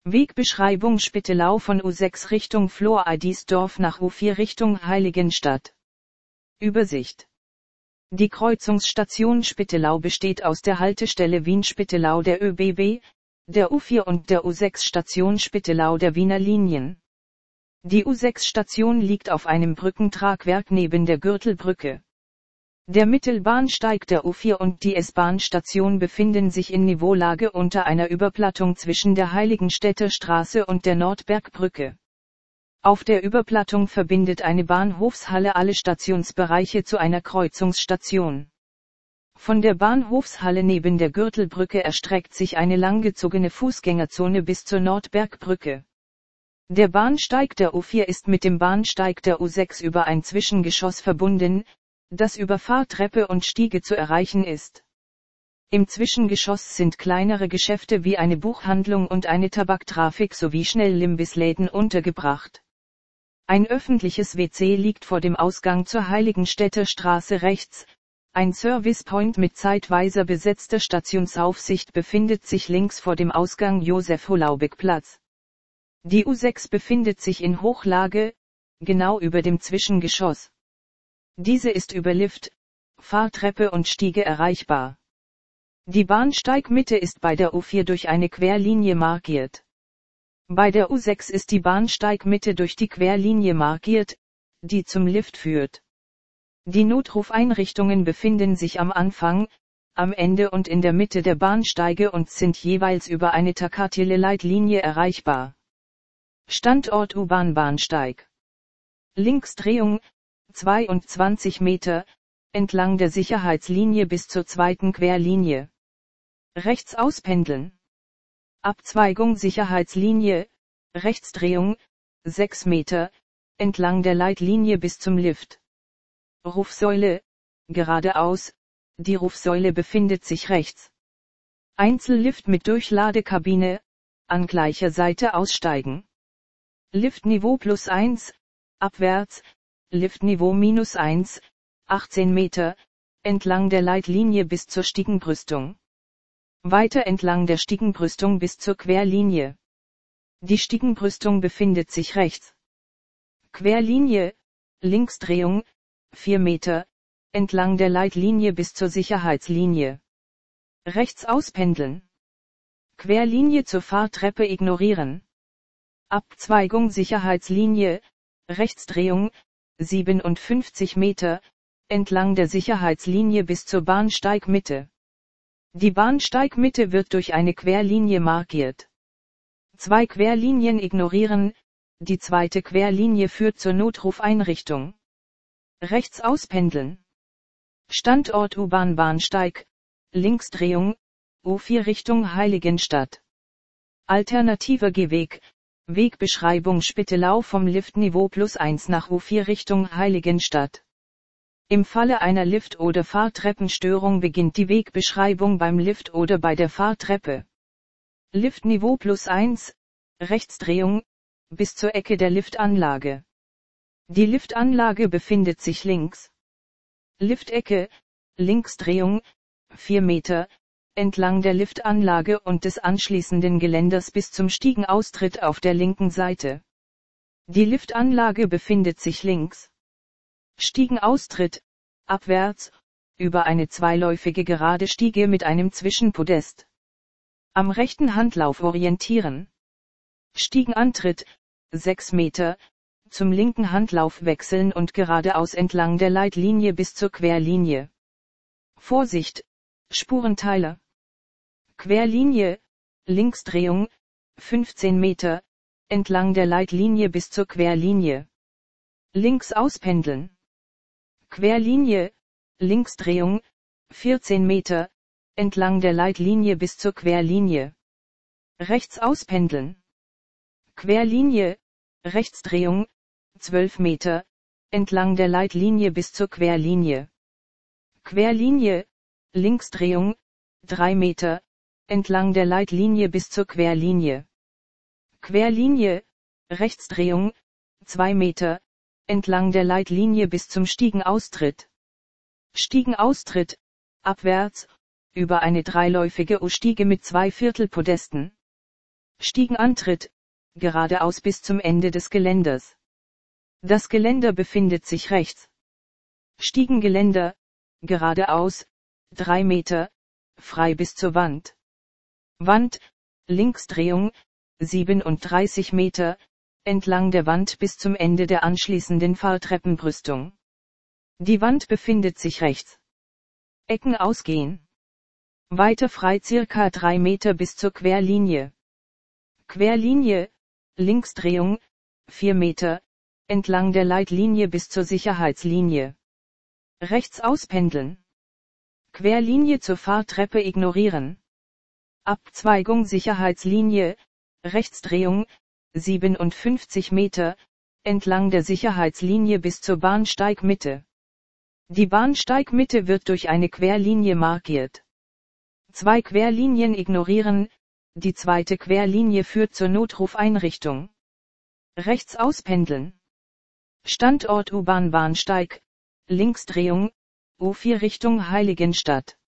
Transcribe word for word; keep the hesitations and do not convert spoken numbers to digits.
Wegbeschreibung Spittelau von U sechs Richtung Flor-Eidisdorf nach U vier Richtung Heiligenstadt. Übersicht. Die Kreuzungsstation Spittelau besteht aus der Haltestelle Wien-Spittelau der ÖBB, der U vier und der U sechs Station Spittelau der Wiener Linien. Die U sechs Station liegt auf einem Brückentragwerk neben der Gürtelbrücke. Der Mittelbahnsteig der U vier und die S-Bahn-Station befinden sich in Niveaulage unter einer Überplattung zwischen der Heiligenstädter Straße und der Nordbergbrücke. Auf der Überplattung verbindet eine Bahnhofshalle alle Stationsbereiche zu einer Kreuzungsstation. Von der Bahnhofshalle neben der Gürtelbrücke erstreckt sich eine langgezogene Fußgängerzone bis zur Nordbergbrücke. Der Bahnsteig der U vier ist mit dem Bahnsteig der U sechs über ein Zwischengeschoss verbunden, das über Fahrtreppe und Stiege zu erreichen ist. Im Zwischengeschoss sind kleinere Geschäfte wie eine Buchhandlung und eine Tabaktrafik sowie Schnellimbissläden untergebracht. Ein öffentliches W C liegt vor dem Ausgang zur Heiligenstädter Straße rechts, ein Servicepoint mit zeitweiser besetzter Stationsaufsicht befindet sich links vor dem Ausgang Josef-Holaubek-Platz. Die U sechs befindet sich in Hochlage, genau über dem Zwischengeschoss. Diese ist über Lift, Fahrtreppe und Stiege erreichbar. Die Bahnsteigmitte ist bei der U vier durch eine Querlinie markiert. Bei der U sechs ist die Bahnsteigmitte durch die Querlinie markiert, die zum Lift führt. Die Notrufeinrichtungen befinden sich am Anfang, am Ende und in der Mitte der Bahnsteige und sind jeweils über eine Takatile-Leitlinie erreichbar. Standort U-Bahn-Bahnsteig. Linksdrehung, zweiundzwanzig Meter, entlang der Sicherheitslinie bis zur zweiten Querlinie. Rechts auspendeln. Abzweigung Sicherheitslinie, Rechtsdrehung, sechs Meter, entlang der Leitlinie bis zum Lift. Rufsäule, geradeaus, die Rufsäule befindet sich rechts. Einzellift mit Durchladekabine, an gleicher Seite aussteigen. Liftniveau plus eins, abwärts, Liftniveau minus eins, achtzehn Meter, entlang der Leitlinie bis zur Stiegenbrüstung. Weiter entlang der Stiegenbrüstung bis zur Querlinie. Die Stiegenbrüstung befindet sich rechts. Querlinie, Linksdrehung, vier Meter, entlang der Leitlinie bis zur Sicherheitslinie. Rechts auspendeln. Querlinie zur Fahrtreppe ignorieren. Abzweigung Sicherheitslinie, Rechtsdrehung, siebenundfünfzig Meter, entlang der Sicherheitslinie bis zur Bahnsteigmitte. Die Bahnsteigmitte wird durch eine Querlinie markiert. Zwei Querlinien ignorieren, die zweite Querlinie führt zur Notrufeinrichtung. Rechts auspendeln. Standort U-Bahn-Bahnsteig, Linksdrehung, U vier Richtung Heiligenstadt. Alternativer Gehweg, Wegbeschreibung Spittelau vom Liftniveau plus eins nach U vier Richtung Heiligenstadt. Im Falle einer Lift- oder Fahrtreppenstörung beginnt die Wegbeschreibung beim Lift oder bei der Fahrtreppe. Liftniveau plus eins, Rechtsdrehung, bis zur Ecke der Liftanlage. Die Liftanlage befindet sich links. Liftecke, Linksdrehung, vier Meter, entlang der Liftanlage und des anschließenden Geländers bis zum Stiegenaustritt auf der linken Seite. Die Liftanlage befindet sich links. Stiegenaustritt, abwärts, über eine zweiläufige gerade Stiege mit einem Zwischenpodest. Am rechten Handlauf orientieren. Stiegenantritt, sechs Meter, zum linken Handlauf wechseln und geradeaus entlang der Leitlinie bis zur Querlinie. Vorsicht, Spurenteiler. Querlinie, Linksdrehung, fünfzehn Meter, entlang der Leitlinie bis zur Querlinie. Links auspendeln. Querlinie, Linksdrehung, vierzehn Meter, entlang der Leitlinie bis zur Querlinie. Rechts auspendeln. Querlinie, Rechtsdrehung, zwölf Meter, entlang der Leitlinie bis zur Querlinie. Querlinie, Linksdrehung, drei Meter, entlang der Leitlinie bis zur Querlinie. Querlinie, Rechtsdrehung, zwei Meter, entlang der Leitlinie bis zum Stiegenaustritt. Stiegenaustritt, abwärts, über eine dreiläufige U-Stiege mit zwei Viertelpodesten. Stiegenantritt, geradeaus bis zum Ende des Geländers. Das Geländer befindet sich rechts. Stiegengeländer, geradeaus, drei Meter, frei bis zur Wand. Wand, Linksdrehung, siebenunddreißig Meter, entlang der Wand bis zum Ende der anschließenden Fahrtreppenbrüstung. Die Wand befindet sich rechts. Ecken ausgehen. Weiter frei circa drei Meter bis zur Querlinie. Querlinie, Linksdrehung, vier Meter, entlang der Leitlinie bis zur Sicherheitslinie. Rechts auspendeln. Querlinie zur Fahrtreppe ignorieren. Abzweigung Sicherheitslinie, Rechtsdrehung, siebenundfünfzig Meter, entlang der Sicherheitslinie bis zur Bahnsteigmitte. Die Bahnsteigmitte wird durch eine Querlinie markiert. Zwei Querlinien ignorieren, die zweite Querlinie führt zur Notrufeinrichtung. Rechts auspendeln. Standort U-Bahn Bahnsteig, Linksdrehung, U vier Richtung Heiligenstadt.